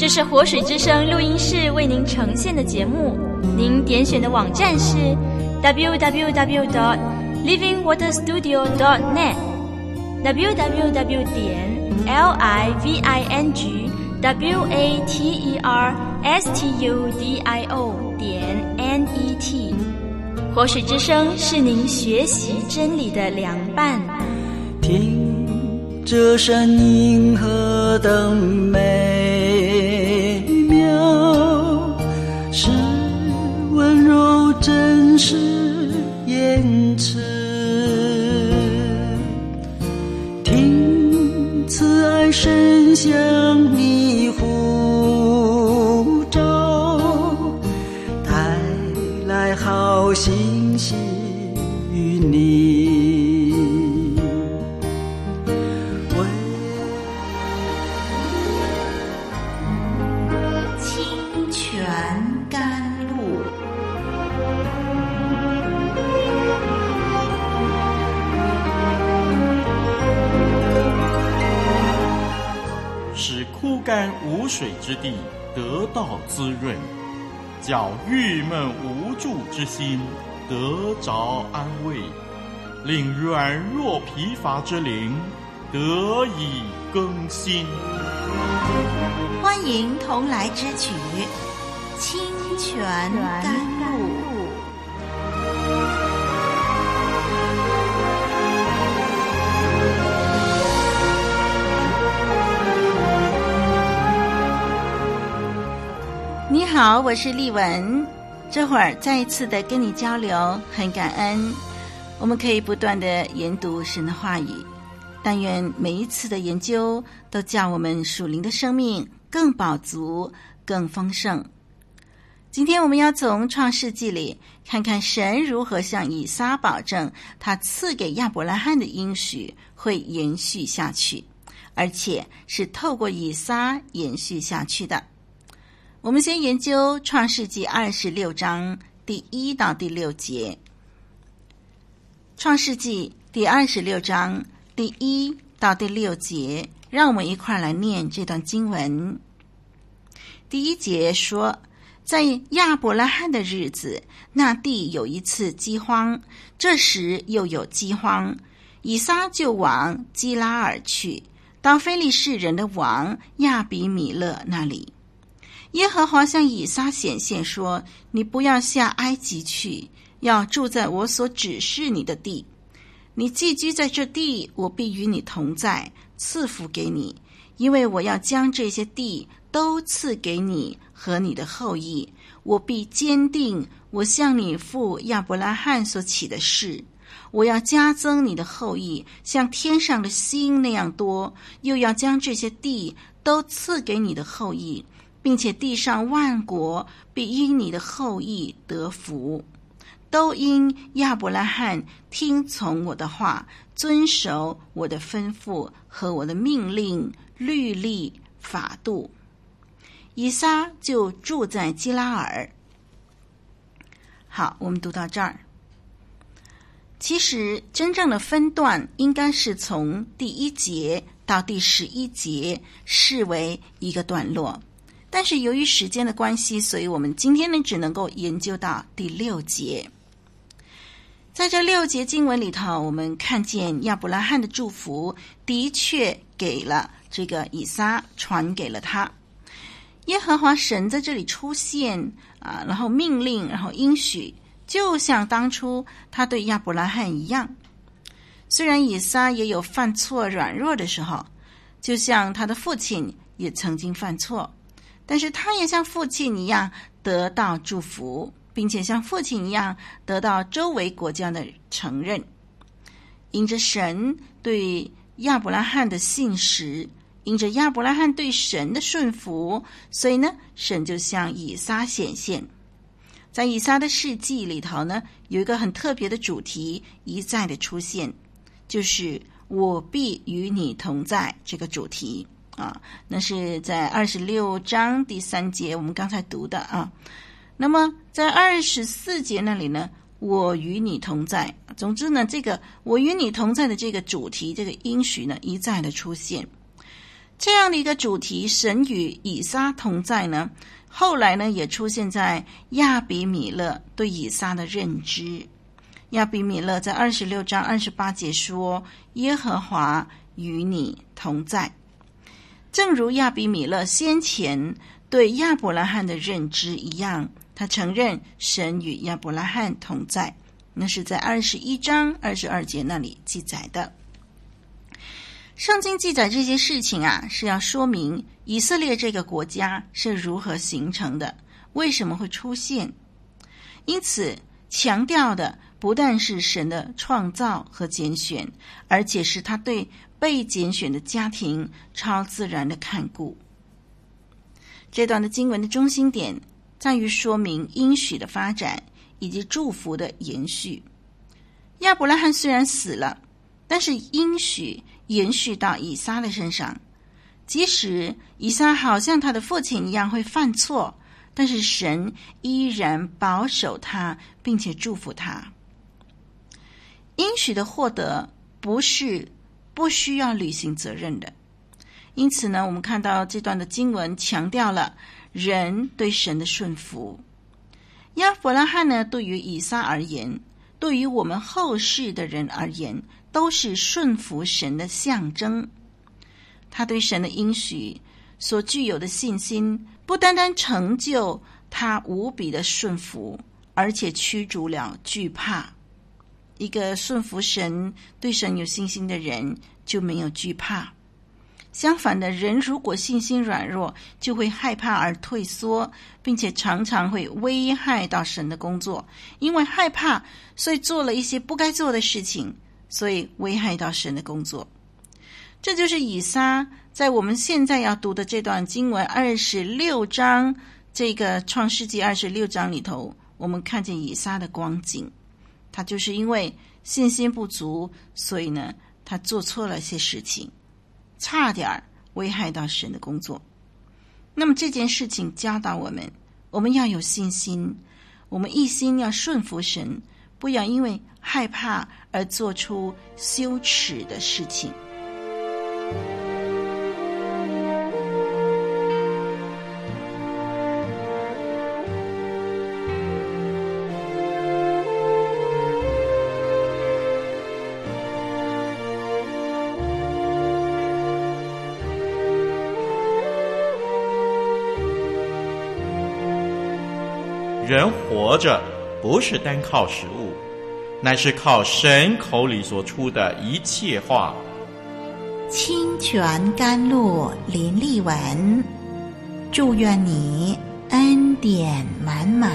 这是活水之声录音室为您呈现的节目，您点选的网站是 www.livingwaterstudio.net www.livingwaterstudio.net 活水之声是您学习真理的良伴。 听这声音何等美妙，是温柔真实言辞，听慈爱声响你呼召，带来好信息与你。 枯干无水之地得到滋润，叫郁闷无助之心得着安慰，令软弱疲乏之灵得以更新。 欢迎同来之曲清泉甘露。你好，我是丽文，这会儿再一次的跟你交流，很感恩我们可以不断的研读神的话语，但愿每一次的研究都叫我们属灵的生命更饱足更丰盛。今天我们要从创世纪里看看神如何向以撒保证他赐给亚伯拉罕的应许会延续下去，而且是透过以撒延续下去的。我们先研究创世纪26章第1到第6节。创世纪第26章第1到第6节，让我们一块来念这段经文。第1节说，在亚伯拉罕的日子，那地有一次饥荒，这时又有饥荒，以撒就往基拉尔去，到非利士人的王亚比米勒那里。耶和华向以撒显现说，你不要下埃及去，要住在我所指示你的地。你寄居在这地，我必与你同在，赐福给你，因为我要将这些地都赐给你和你的后裔。我必坚定我向你父亚伯拉罕所起的誓，我要加增你的后裔，像天上的星那样多，又要将这些地都赐给你的后裔，并且地上万国必因你的后裔得福，都因亚伯拉罕听从我的话，遵守我的吩咐和我的命令、律例、法度。以撒就住在基拉尔。好，我们读到这儿。其实真正的分段应该是从第1节到第11节视为一个段落，但是由于时间的关系，所以我们今天呢只能够研究到第6节。在这6节经文里头，我们看见亚伯拉罕的祝福的确给了这个以撒，传给了他。耶和华神在这里出现然后命令，然后应许，就像当初他对亚伯拉罕一样。虽然以撒也有犯错软弱的时候，就像他的父亲也曾经犯错，但是他也像父亲一样得到祝福，并且像父亲一样得到周围国家的承认。因着神对亚伯拉罕的信实，因着亚伯拉罕对神的顺服，所以呢，神就向以撒显现。在以撒的事迹里头呢，有一个很特别的主题一再的出现，就是我必与你同在这个主题那是在26章第3节我们刚才读的那么在24节那里呢，我与你同在。总之呢，这个我与你同在的这个主题，这个应许呢，一再的出现。 这样的一个主题，神与以撒同在呢，后来呢也出现在亚比米勒对以撒的认知。亚比米勒在26章28节说，耶和华与你同在。正如亚比米勒先前对亚伯拉罕的认知一样，他承认神与亚伯拉罕同在，那是在21章22节那里记载的。圣经记载这些事情啊，是要说明以色列这个国家是如何形成的，为什么会出现。因此强调的不但是神的创造和拣选，而且是他对被拣选的家庭超自然的看顾。这段的经文的中心点在于说明应许的发展以及祝福的延续。亚伯拉罕虽然死了，但是应许延续到以撒的身上。即使以撒好像他的父亲一样会犯错，但是神依然保守他，并且祝福他。应许的获得不需要履行责任的。因此呢，我们看到这段的经文强调了人对神的顺服。亚伯拉罕呢，对于以撒而言，对于我们后世的人而言，都是顺服神的象征。他对神的应许所具有的信心，不单单成就他无比的顺服，而且驱逐了惧怕。一个顺服神、对神有信心的人就没有惧怕。相反的，人如果信心软弱，就会害怕而退缩，并且常常会危害到神的工作。因为害怕，所以做了一些不该做的事情，所以危害到神的工作。这就是以撒在我们现在要读的这段经文26章，这个创世纪26章里头，我们看见以撒的光景。他就是因为信心不足，所以呢，他做错了一些事情，差点危害到神的工作。那么这件事情教导我们要有信心，我们一心要顺服神，不要因为害怕而做出羞耻的事情。 人活着不是单靠食物，乃是靠神口里所出的一切话。 清泉甘露淋漓文，祝愿你恩典满满。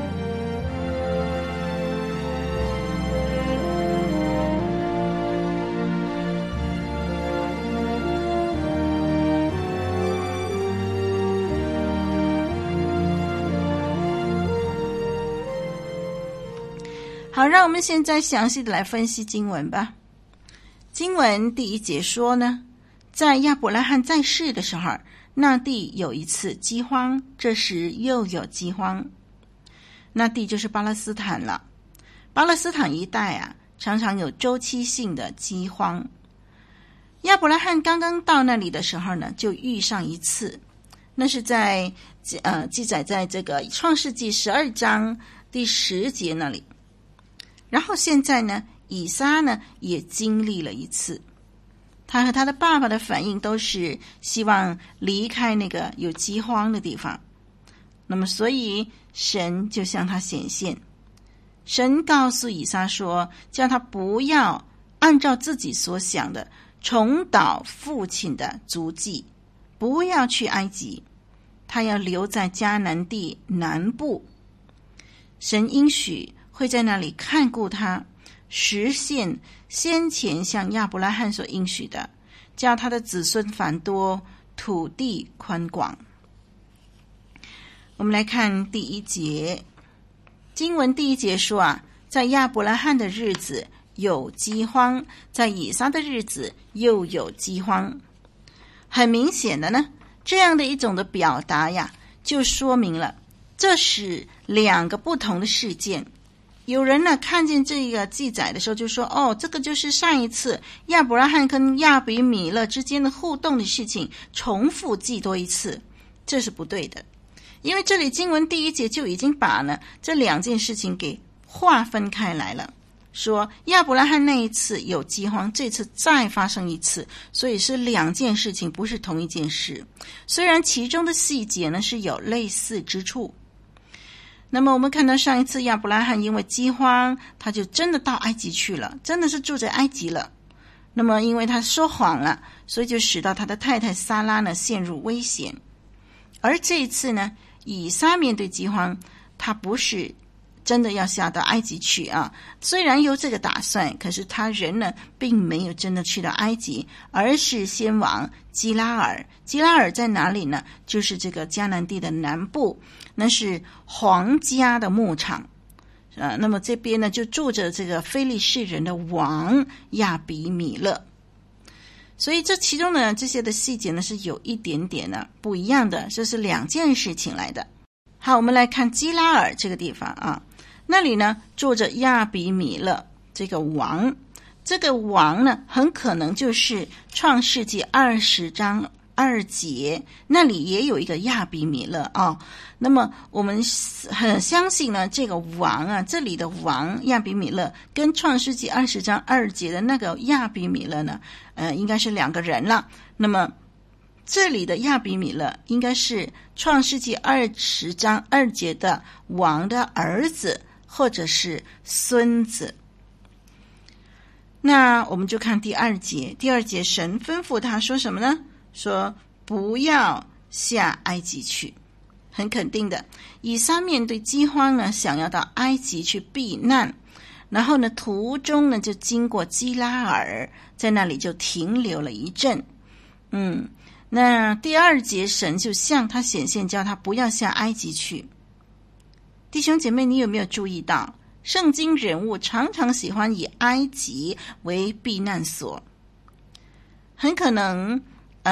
好，让我们现在详细的来分析经文吧。经文第1节说呢，在亚伯拉罕在世的时候，那地有一次饥荒，这时又有饥荒。那地就是巴勒斯坦了。巴勒斯坦一带啊，常常有周期性的饥荒。亚伯拉罕刚刚到那里的时候呢，就遇上一次，那是在记载在这个创世纪12章第10节那里。然后现在呢，以撒呢也经历了一次，他和他的爸爸的反应都是希望离开那个有饥荒的地方。那么所以神就向他显现，神告诉以撒说，叫他不要按照自己所想的重蹈父亲的足迹，不要去埃及，他要留在迦南地南部。神应许会在那里看顾他，实现先前向亚伯拉罕所应许的，叫他的子孙繁多，土地宽广。我们来看第1节，经文第1节说啊，在亚伯拉罕的日子有饥荒，在以撒的日子又有饥荒。很明显的呢，这样的一种的表达呀，就说明了这是2个不同的事件。 有人呢看见这个记载的时候就说，哦，这个就是上一次亚伯拉罕跟亚比米勒之间的互动的事情重复记多一次，这是不对的。因为这里经文第1节就已经把呢这2件事情给划分开来了，说亚伯拉罕那一次有饥荒，这次再发生一次，所以是2件事情，不是同一件事。虽然其中的细节呢是有类似之处。那么我们看到上一次亚伯拉罕因为饥荒，他就真的到埃及去了，真的是住在埃及了。那么因为他说谎了，所以就使到他的太太撒拉呢陷入危险。而这一次呢，以撒面对饥荒，他不是真的要下到埃及去啊，虽然有这个打算，可是他人呢并没有真的去到埃及，而是先往基拉尔。基拉尔在哪里呢？就是这个迦南地的南部，那是皇家的牧场。那么这边呢就住着这个非利士人的王亚比米勒。所以这其中呢这些的细节呢是有一点点呢不一样的，这是2件事情来的。好，我们来看基拉尔这个地方啊，那里呢住着亚比米勒这个王。这个王呢很可能就是创世纪20章2节，那里也有一个亚比米勒啊。那么我们很相信呢，这个王啊，这里的王亚比米勒跟创世纪20章2节的那个亚比米勒呢，应该是2个人了。那么这里的亚比米勒应该是创世纪20章2节的王的儿子或者是孙子。那我们就看第2节，第2节神吩咐他说什么呢？说不要下埃及去。很肯定的，以撒面对饥荒呢，想要到埃及去避难，然后呢途中呢就经过基拉尔，在那里就停留了一阵。那第2节神就向他显现，叫他不要下埃及去。弟兄姐妹，你有没有注意到圣经人物常常喜欢以埃及为避难所？很可能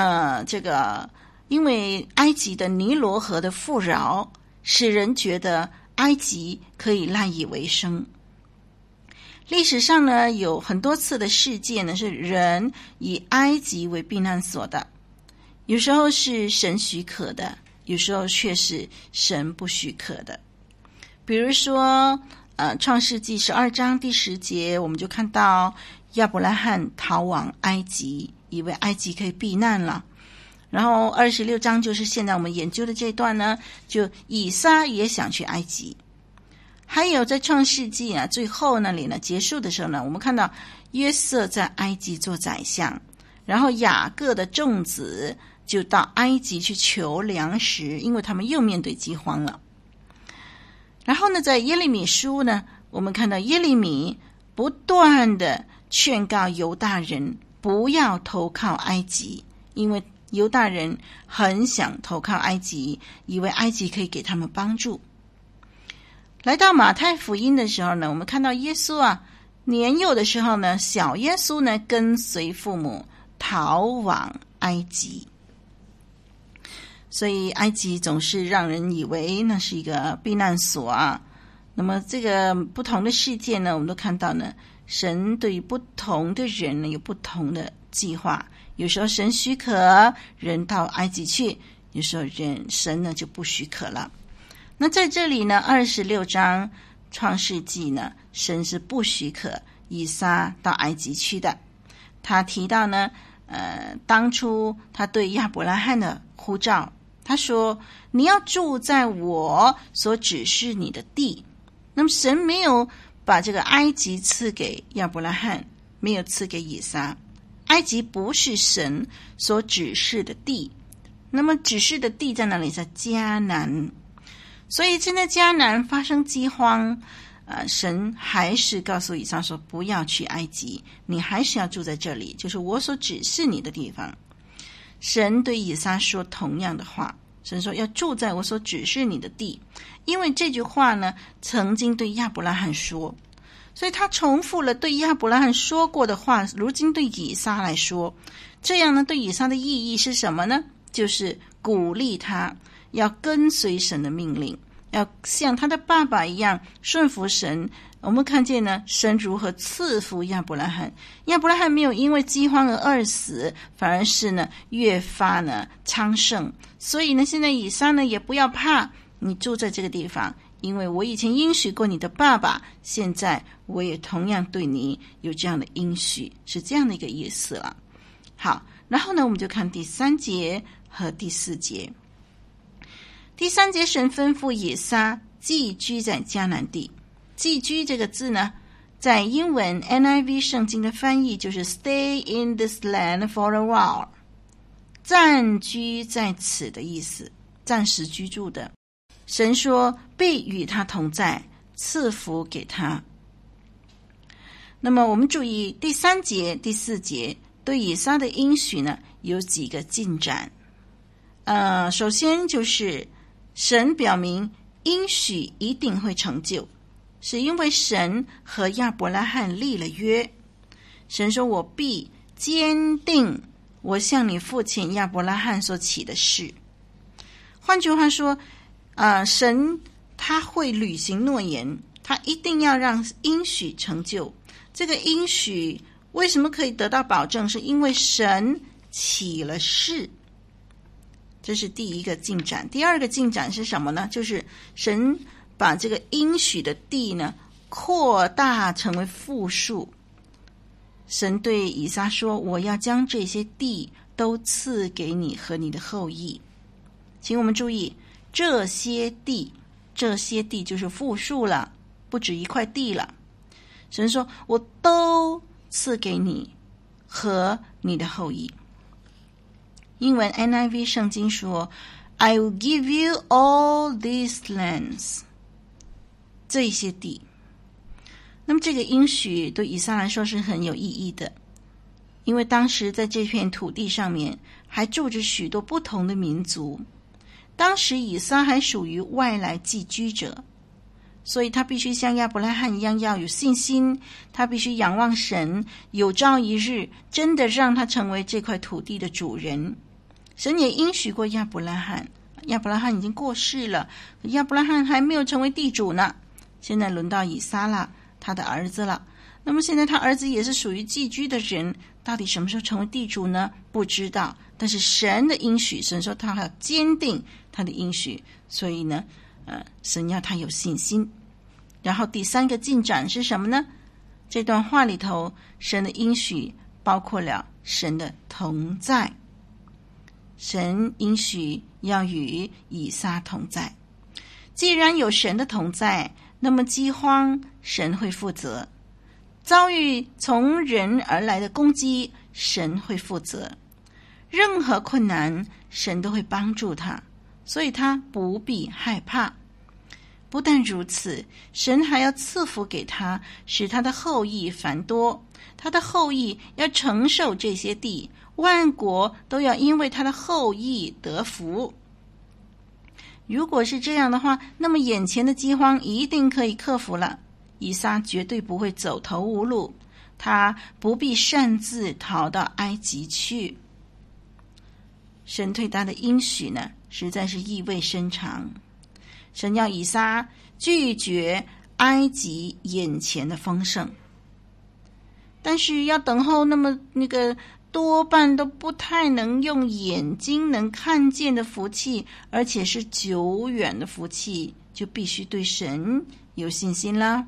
因为埃及的尼罗河的富饶，使人觉得埃及可以赖以为生。历史上呢有很多次的事件呢是人以埃及为避难所的，有时候是神许可的，有时候却是神不许可的。比如说创世纪12章第10节，我们就看到亚伯拉罕逃往埃及，以为埃及可以避难了。然后26章就是现在我们研究的这段呢，就以撒也想去埃及。还有在创世纪最后那里呢结束的时候呢，我们看到约瑟在埃及做宰相，然后雅各的众子就到埃及去求粮食，因为他们又面对饥荒了。然后呢在耶利米书呢，我们看到耶利米不断的劝告犹大人不要投靠埃及，因为犹大人很想投靠埃及，以为埃及可以给他们帮助。来到马太福音的时候呢，我们看到耶稣年幼的时候呢，小耶稣呢跟随父母逃往埃及。所以埃及总是让人以为那是一个避难所啊。那么这个不同的事件呢，我们都看到呢，神对于不同的人呢有不同的计划。有时候神许可人到埃及去，有时候神呢就不许可了。那在这里呢26章创世纪呢，神是不许可以撒到埃及去的。他提到呢当初他对亚伯拉罕的呼召，他说你要住在我所指示你的地。那么神没有把这个埃及赐给亚伯拉罕，没有赐给以撒。埃及不是神所指示的地，那么指示的地在哪里？在迦南。所以现在迦南发生饥荒，神还是告诉以撒说不要去埃及，你还是要住在这里，就是我所指示你的地方。神对以撒说同样的话，神说要住在我所指示你的地，因为这句话呢曾经对亚伯拉罕说，所以他重复了对亚伯拉罕说过的话，如今对以撒来说。这样呢对以撒的意义是什么呢？就是鼓励他要跟随神的命令，要像他的爸爸一样顺服神我们看见呢，神如何赐福亚伯拉罕。亚伯拉罕没有因为饥荒而饿死，反而是呢越发呢昌盛。所以呢，现在以撒呢也不要怕，你住在这个地方，因为我以前应许过你的爸爸，现在我也同样对你有这样的应许，是这样的一个意思了。好，然后呢，我们就看第3节和第4节。第3节，神吩咐以撒寄居在迦南地。寄居这个字呢，在英文 NIV 圣经的翻译就是 stay in this land for a while， 暂居在此的意思，暂时居住的。神说必与他同在，赐福给他。那么我们注意第3节、第4节对以撒的应许呢，有几个进展。首先就是神表明应许一定会成就，是因为神和亚伯拉罕立了约。神说我必坚定我向你父亲亚伯拉罕所起的誓。换句话说，神他会履行诺言，他一定要让应许成就。这个应许为什么可以得到保证？是因为神起了誓。这是第一个进展。第二个进展是什么呢？就是神把这个应许的地呢扩大成为复数。神对以撒说，我要将这些地都赐给你和你的后裔。请我们注意，这些地就是复数了，不止一块地了。神说我都赐给你和你的后裔。英文 NIV 圣经说 I will give you all these lands， 这些地。那么这个应许对以撒来说是很有意义的，因为当时在这片土地上面还住着许多不同的民族，当时以撒还属于外来寄居者，所以他必须像亚伯拉罕一样要有信心，他必须仰望神，有朝一日真的让他成为这块土地的主人。神也应许过亚伯拉罕，亚伯拉罕已经过世了，亚伯拉罕还没有成为地主呢，现在轮到以撒了，他的儿子了。那么现在他儿子也是属于寄居的人，到底什么时候成为地主呢？不知道。但是神的应许，神说他要坚定他的应许，所以呢神要他有信心。然后第3个进展是什么呢？这段话里头，神的应许包括了神的同在。神应许要与以撒同在。既然有神的同在，那么饥荒神会负责，遭遇从人而来的攻击神会负责，任何困难神都会帮助他，所以他不必害怕。不但如此，神还要赐福给他，使他的后裔繁多，他的后裔要承受这些地，万国都要因为他的后裔得福。如果是这样的话，那么眼前的饥荒一定可以克服了，以撒绝对不会走投无路，他不必擅自逃到埃及去。神对他的应许呢，实在是意味深长。神要以撒拒绝埃及眼前的丰盛，但是要等候那个多半都不太能用眼睛能看见的福气，而且是久远的福气，就必须对神有信心啦。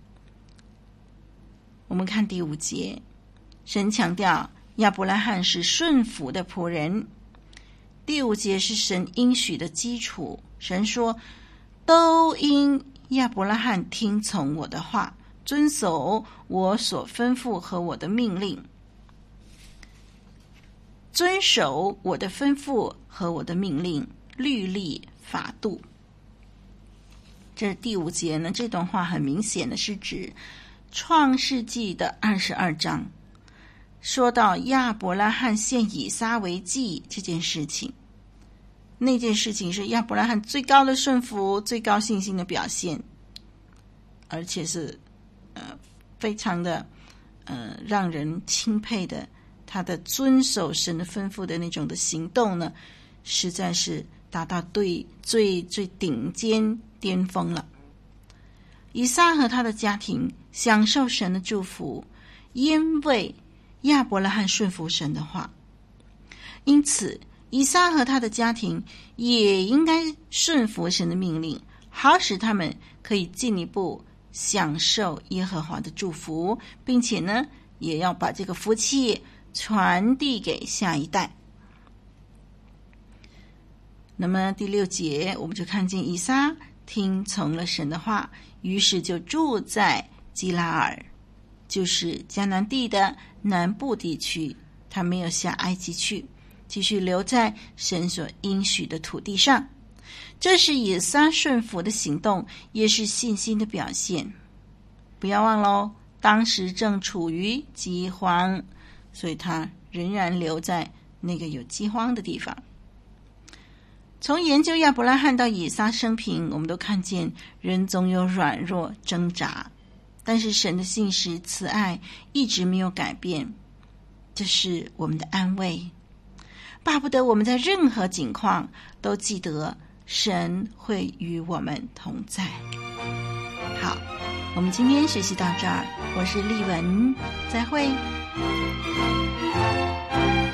我们看第5节，神强调亚伯拉罕是顺服的仆人。第5节是神应许的基础，神说都因亚伯拉罕听从我的话，遵守我所吩咐和我的命令。遵守我的吩咐和我的命令，律例法度。这第5节呢，这段话很明显的是指创世纪的22章，说到亚伯拉罕献以撒为祭这件事情。那件事情是亚伯拉罕最高的顺服，最高信心的表现，而且是非常的让人钦佩的。他的遵守神的吩咐的那种的行动呢，实在是达到最顶尖巅峰了。 以撒和他的家庭享受神的祝福，因为亚伯拉罕顺服神的话。因此以撒和他的家庭也应该顺服神的命令，好使他们可以进一步享受耶和华的祝福，并且呢，也要把这个福气传递给下一代。那么第6节，我们就看见以撒听从了神的话，于是就住在基拉尔，就是迦南地的南部地区，他没有下埃及去，继续留在神所应许的土地上。这是以撒顺服的行动，也是信心的表现。不要忘了，当时正处于饥荒，所以他仍然留在那个有饥荒的地方。从研究亚伯拉罕到以撒生平，我们都看见人总有软弱挣扎，但是神的信实慈爱一直没有改变，这是我们的安慰。巴不得我们在任何境况都记得神会与我们同在。好，我们今天学习到这儿，我是丽文，再会。